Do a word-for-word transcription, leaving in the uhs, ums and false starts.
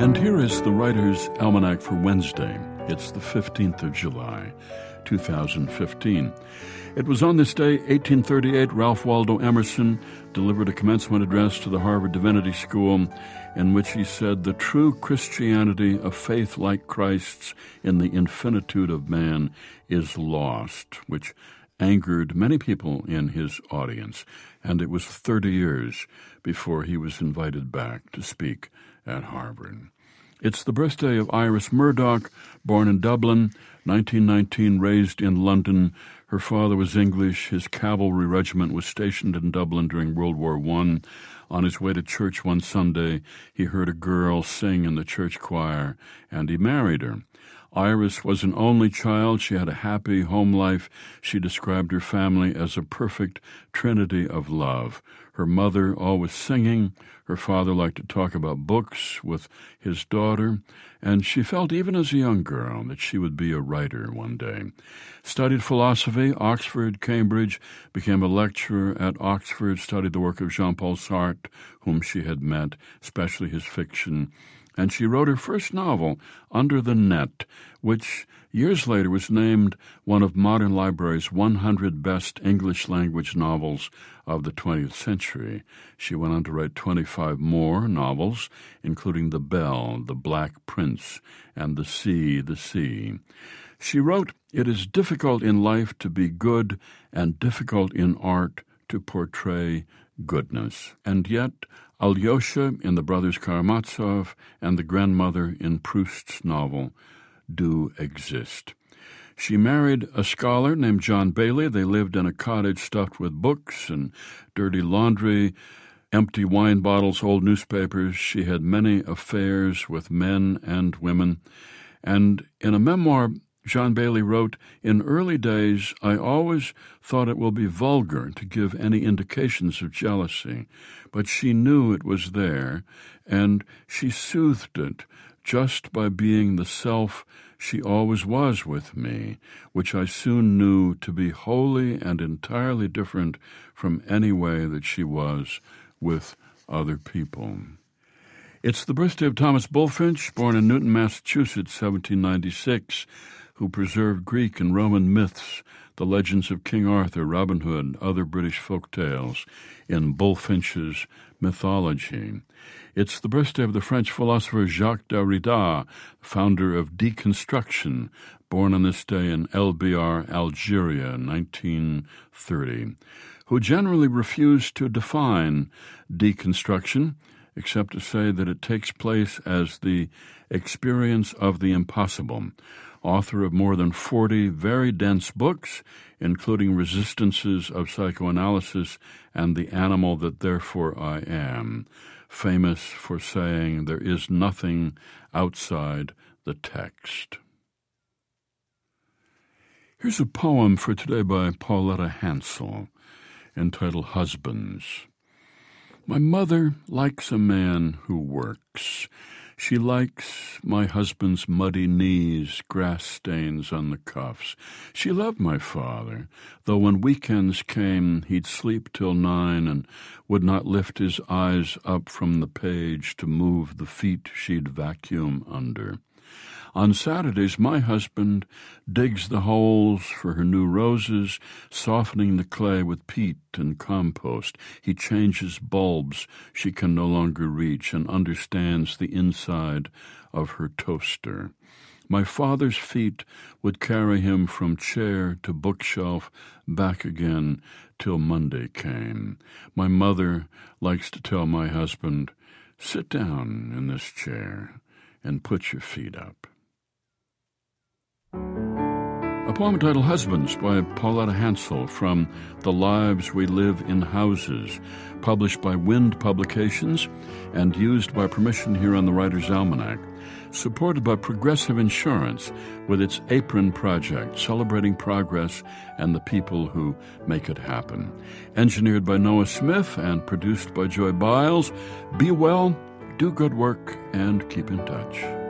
And here is the Writer's Almanac for Wednesday. It's the fifteenth of July, two thousand fifteen. It was on this day, eighteen thirty-eight, Ralph Waldo Emerson delivered a commencement address to the Harvard Divinity School in which he said, "The true Christianity of faith like Christ's in the infinitude of man is lost," which angered many people in his audience, and it was thirty years before he was invited back to speak at Harvard. It's the birthday of Iris Murdoch, born in Dublin, nineteen nineteen, raised in London. Her father was English. His cavalry regiment was stationed in Dublin during World War One. On his way to church one Sunday, he heard a girl sing in the church choir, and he married her. Iris was an only child. She had a happy home life. She described her family as a perfect trinity of love. Her mother always singing. Her father liked to talk about books with his daughter, and she felt even as a young girl that she would be a writer one day. Studied philosophy, Oxford, Cambridge, became a lecturer at Oxford, studied the work of Jean-Paul Sartre, whom she had met, especially his fiction, and she wrote her first novel, Under the Net, which years later was named one of Modern Library's one hundred best English-language novels of the twentieth century. She went on to write twenty-five more novels, including The Bell, The Black Prince, and The Sea, the Sea. She wrote, "It is difficult in life to be good and difficult in art to portray goodness. And yet, Alyosha in The Brothers Karamazov and the grandmother in Proust's novel do exist." She married a scholar named John Bailey. They lived in a cottage stuffed with books and dirty laundry, empty wine bottles, old newspapers. She had many affairs with men and women. And in a memoir, John Bailey wrote, "In early days, I always thought it will be vulgar to give any indications of jealousy, but she knew it was there, and she soothed it just by being the self she always was with me, which I soon knew to be wholly and entirely different from any way that she was with other people." It's the birthday of Thomas Bulfinch, born in Newton, Massachusetts, seventeen ninety-six, who preserved Greek and Roman myths, the legends of King Arthur, Robin Hood, other British folk tales in Bulfinch's mythology. It's the birthday of the French philosopher Jacques Derrida, founder of deconstruction, born on this day in El Biar, Algeria, nineteen thirty, who generally refused to define deconstruction, except to say that it takes place as the experience of the impossible. Author of more than forty very dense books, including Resistances of Psychoanalysis and The Animal That Therefore I Am, famous for saying there is nothing outside the text. Here's a poem for today by Pauletta Hansel, entitled Husbands. My mother likes a man who works. She likes my husband's muddy knees, grass stains on the cuffs. She loved my father, though when weekends came he'd sleep till nine and would not lift his eyes up from the page to move the feet she'd vacuum under. On Saturdays, my husband digs the holes for her new roses, softening the clay with peat and compost. He changes bulbs she can no longer reach and understands the inside of her toaster. My father's feet would carry him from chair to bookshelf, back again till Monday came. My mother likes to tell my husband, "Sit down in this chair and put your feet up." A poem entitled Husbands by Pauletta Hansel from The Lives We Live in Houses, published by Wind Publications and used by permission here on the Writer's Almanac, supported by Progressive Insurance with its Apron Project, celebrating progress and the people who make it happen. Engineered by Noah Smith and produced by Joy Biles. Be well, do good work, and keep in touch.